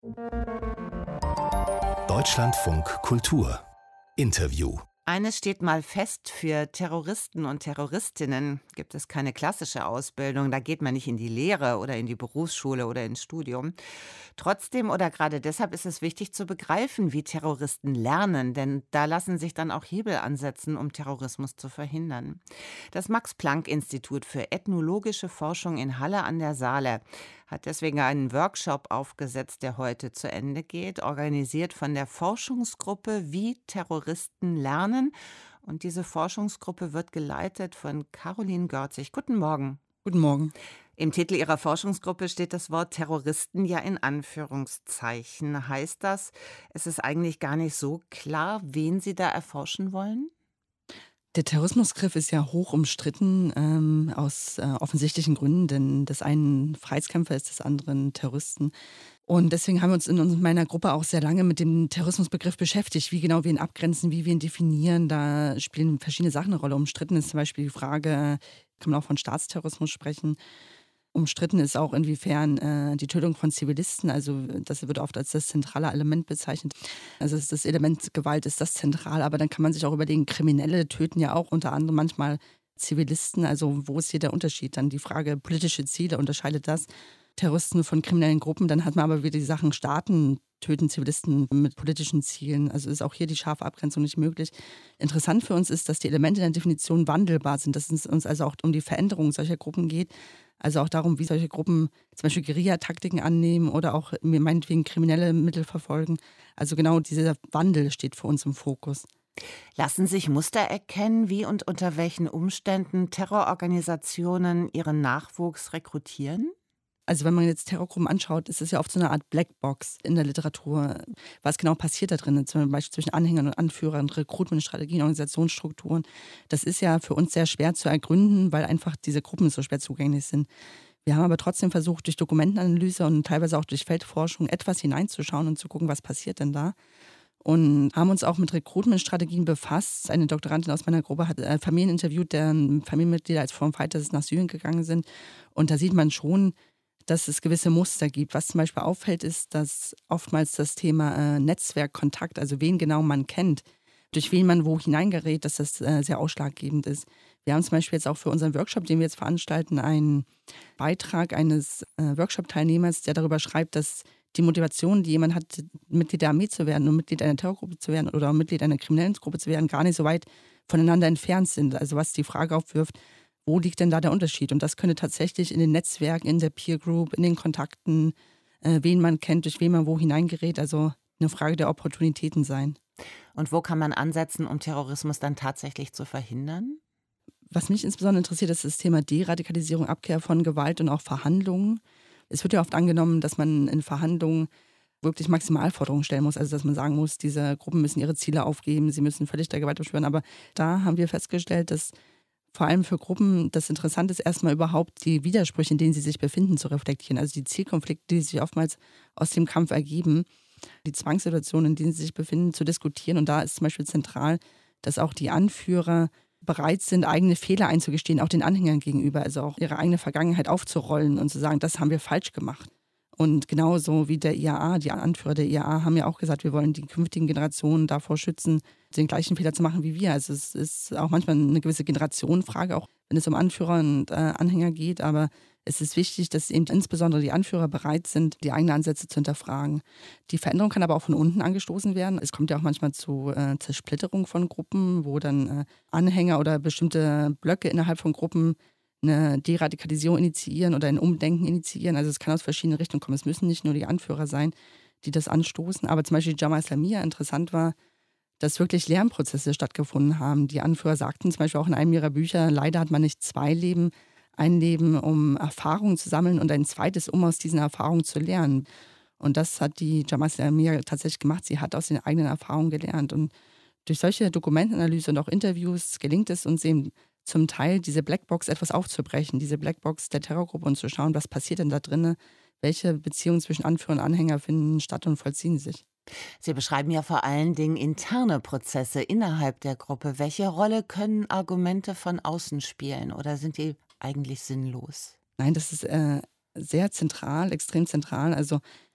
Deutschlandfunk Kultur Interview. Eines steht mal fest: Für Terroristen und Terroristinnen gibt es keine klassische Ausbildung. Da geht man nicht in die Lehre oder in die Berufsschule oder ins Studium. Trotzdem oder gerade deshalb ist es wichtig zu begreifen, wie Terroristen lernen, denn da lassen sich dann auch Hebel ansetzen, um Terrorismus zu verhindern. Das Max-Planck-Institut für ethnologische Forschung in Halle an der Saale hat deswegen einen Workshop aufgesetzt, der heute zu Ende geht, organisiert von der Forschungsgruppe Wie Terroristen lernen. Und diese Forschungsgruppe wird geleitet von Caroline Görzig. Guten Morgen. Guten Morgen. Im Titel Ihrer Forschungsgruppe steht das Wort Terroristen ja in Anführungszeichen. Heißt das, es ist eigentlich gar nicht so klar, wen Sie da erforschen wollen? Der Terrorismusbegriff ist ja hoch umstritten, aus offensichtlichen Gründen, denn des einen Freiheitskämpfer ist des anderen Terroristen. Und deswegen haben wir uns in meiner Gruppe auch sehr lange mit dem Terrorismusbegriff beschäftigt, wie genau wir ihn abgrenzen, wie wir ihn definieren. Da spielen verschiedene Sachen eine Rolle. Umstritten ist zum Beispiel die Frage, kann man auch von Staatsterrorismus sprechen? Umstritten ist auch, inwiefern die Tötung von Zivilisten, also das wird oft als das zentrale Element bezeichnet. Also das Element Gewalt ist das zentral, aber dann kann man sich auch überlegen, Kriminelle töten ja auch unter anderem manchmal Zivilisten. Also wo ist hier der Unterschied? Dann die Frage politische Ziele, unterscheidet das Terroristen von kriminellen Gruppen? Dann hat man aber wieder die Sachen, Staaten töten Zivilisten mit politischen Zielen. Also ist auch hier die scharfe Abgrenzung nicht möglich. Interessant für uns ist, dass die Elemente in der Definition wandelbar sind, dass es uns also auch um die Veränderung solcher Gruppen geht. Also auch darum, wie solche Gruppen zum Beispiel Guerillataktiken annehmen oder auch meinetwegen kriminelle Mittel verfolgen. Also genau dieser Wandel steht für uns im Fokus. Lassen sich Muster erkennen, wie und unter welchen Umständen Terrororganisationen ihren Nachwuchs rekrutieren? Also wenn man jetzt Terrorgruppen anschaut, ist es ja oft so eine Art Blackbox in der Literatur. Was genau passiert da drin? Zum Beispiel zwischen Anhängern und Anführern, Recruitment-Strategien, Organisationsstrukturen. Das ist ja für uns sehr schwer zu ergründen, weil einfach diese Gruppen so schwer zugänglich sind. Wir haben aber trotzdem versucht, durch Dokumentenanalyse und teilweise auch durch Feldforschung etwas hineinzuschauen und zu gucken, was passiert denn da. Und haben uns auch mit Recruitment-Strategien befasst. Eine Doktorandin aus meiner Gruppe hat Familien interviewt, deren Familienmitglieder als Foreign Fighters nach Syrien gegangen sind. Und da sieht man schon, dass es gewisse Muster gibt. Was zum Beispiel auffällt, ist, dass oftmals das Thema Netzwerkkontakt, also wen genau man kennt, durch wen man wo hineingerät, dass das sehr ausschlaggebend ist. Wir haben zum Beispiel jetzt auch für unseren Workshop, den wir jetzt veranstalten, einen Beitrag eines Workshop-Teilnehmers, der darüber schreibt, dass die Motivation, die jemand hat, Mitglied der Armee zu werden und Mitglied einer Terrorgruppe zu werden oder Mitglied einer kriminellen Gruppe zu werden, gar nicht so weit voneinander entfernt sind. Also was die Frage aufwirft, wo liegt denn da der Unterschied? Und das könnte tatsächlich in den Netzwerken, in der Peer Group, in den Kontakten, wen man kennt, durch wen man wo hineingerät, also eine Frage der Opportunitäten sein. Und wo kann man ansetzen, um Terrorismus dann tatsächlich zu verhindern? Was mich insbesondere interessiert, ist das Thema Deradikalisierung, Abkehr von Gewalt und auch Verhandlungen. Es wird ja oft angenommen, dass man in Verhandlungen wirklich Maximalforderungen stellen muss. Also dass man sagen muss, diese Gruppen müssen ihre Ziele aufgeben, sie müssen völlig der Gewalt beschwören. Aber da haben wir festgestellt, dass vor allem für Gruppen das Interessante ist, erstmal überhaupt die Widersprüche, in denen sie sich befinden, zu reflektieren. Also die Zielkonflikte, die sich oftmals aus dem Kampf ergeben, die Zwangssituationen, in denen sie sich befinden, zu diskutieren. Und da ist zum Beispiel zentral, dass auch die Anführer bereit sind, eigene Fehler einzugestehen, auch den Anhängern gegenüber, also auch ihre eigene Vergangenheit aufzurollen und zu sagen, das haben wir falsch gemacht. Und genauso wie der IAA, die Anführer der IAA haben ja auch gesagt, wir wollen die künftigen Generationen davor schützen, den gleichen Fehler zu machen wie wir. Also es ist auch manchmal eine gewisse Generationenfrage, auch wenn es um Anführer und Anhänger geht. Aber es ist wichtig, dass eben insbesondere die Anführer bereit sind, die eigenen Ansätze zu hinterfragen. Die Veränderung kann aber auch von unten angestoßen werden. Es kommt ja auch manchmal zu Zersplitterung von Gruppen, wo dann Anhänger oder bestimmte Blöcke innerhalb von Gruppen eine Deradikalisierung initiieren oder ein Umdenken initiieren. Also es kann aus verschiedenen Richtungen kommen. Es müssen nicht nur die Anführer sein, die das anstoßen. Aber zum Beispiel Jama'a Islamiyya, interessant war, dass wirklich Lernprozesse stattgefunden haben. Die Anführer sagten zum Beispiel auch in einem ihrer Bücher, leider hat man nicht zwei Leben. Ein Leben, um Erfahrungen zu sammeln und ein zweites, um aus diesen Erfahrungen zu lernen. Und das hat die Jama'a Islamiyya tatsächlich gemacht. Sie hat aus den eigenen Erfahrungen gelernt. Und durch solche Dokumentenanalyse und auch Interviews gelingt es uns eben zum Teil, diese Blackbox etwas aufzubrechen, diese Blackbox der Terrorgruppe und zu schauen, was passiert denn da drin, welche Beziehungen zwischen Anführer und Anhänger finden statt und vollziehen sich. Sie beschreiben ja vor allen Dingen interne Prozesse innerhalb der Gruppe. Welche Rolle können Argumente von außen spielen oder sind die eigentlich sinnlos? Nein, das ist sehr zentral, extrem zentral. Also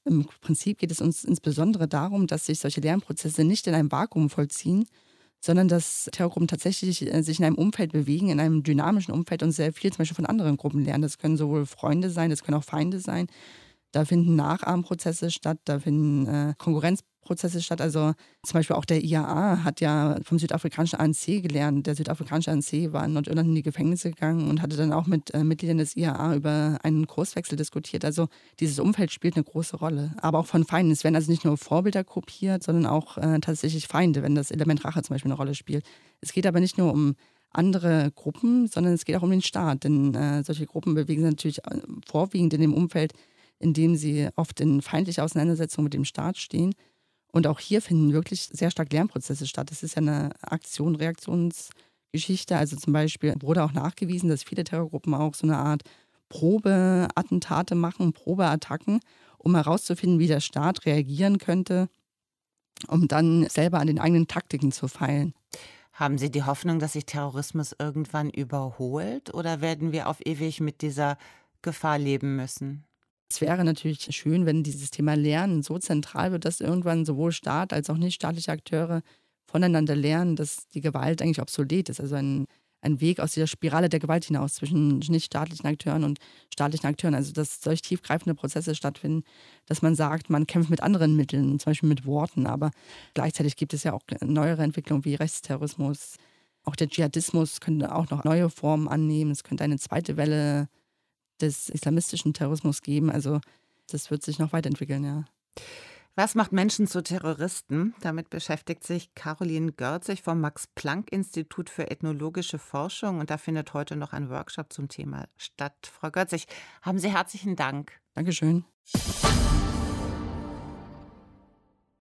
Im Prinzip geht es uns insbesondere darum, dass sich solche Lernprozesse nicht in einem Vakuum vollziehen, sondern dass Terrorgruppen tatsächlich sich in einem Umfeld bewegen, in einem dynamischen Umfeld und sehr viel zum Beispiel von anderen Gruppen lernen. Das können sowohl Freunde sein, das können auch Feinde sein. Da finden Nachahmprozesse statt, da finden Konkurrenzprozesse statt. Also zum Beispiel auch der IAA hat ja vom südafrikanischen ANC gelernt. Der südafrikanische ANC war in Nordirland in die Gefängnisse gegangen und hatte dann auch mit Mitgliedern des IAA über einen Kurswechsel diskutiert. Also dieses Umfeld spielt eine große Rolle. Aber auch von Feinden. Es werden also nicht nur Vorbilder kopiert, sondern auch tatsächlich Feinde, wenn das Element Rache zum Beispiel eine Rolle spielt. Es geht aber nicht nur um andere Gruppen, sondern es geht auch um den Staat. Denn solche Gruppen bewegen sich natürlich vorwiegend in dem Umfeld, in dem sie oft in feindlicher Auseinandersetzung mit dem Staat stehen. Und auch hier finden wirklich sehr stark Lernprozesse statt. Das ist ja eine Aktion-Reaktionsgeschichte. Also zum Beispiel wurde auch nachgewiesen, dass viele Terrorgruppen auch so eine Art Probeattentate machen, Probeattacken, um herauszufinden, wie der Staat reagieren könnte, um dann selber an den eigenen Taktiken zu feilen. Haben Sie die Hoffnung, dass sich Terrorismus irgendwann überholt, oder werden wir auf ewig mit dieser Gefahr leben müssen? Es wäre natürlich schön, wenn dieses Thema Lernen so zentral wird, dass irgendwann sowohl Staat als auch nichtstaatliche Akteure voneinander lernen, dass die Gewalt eigentlich obsolet ist. Also ein Weg aus dieser Spirale der Gewalt hinaus zwischen nichtstaatlichen Akteuren und staatlichen Akteuren. Also dass solch tiefgreifende Prozesse stattfinden, dass man sagt, man kämpft mit anderen Mitteln, zum Beispiel mit Worten. Aber gleichzeitig gibt es ja auch neuere Entwicklungen wie Rechtsterrorismus. Auch der Dschihadismus könnte auch noch neue Formen annehmen. Es könnte eine zweite Welle des islamistischen Terrorismus geben. Also das wird sich noch weiterentwickeln, ja. Was macht Menschen zu Terroristen? Damit beschäftigt sich Caroline Görzig vom Max-Planck-Institut für ethnologische Forschung. Und da findet heute noch ein Workshop zum Thema statt. Frau Görzig, haben Sie herzlichen Dank. Dankeschön.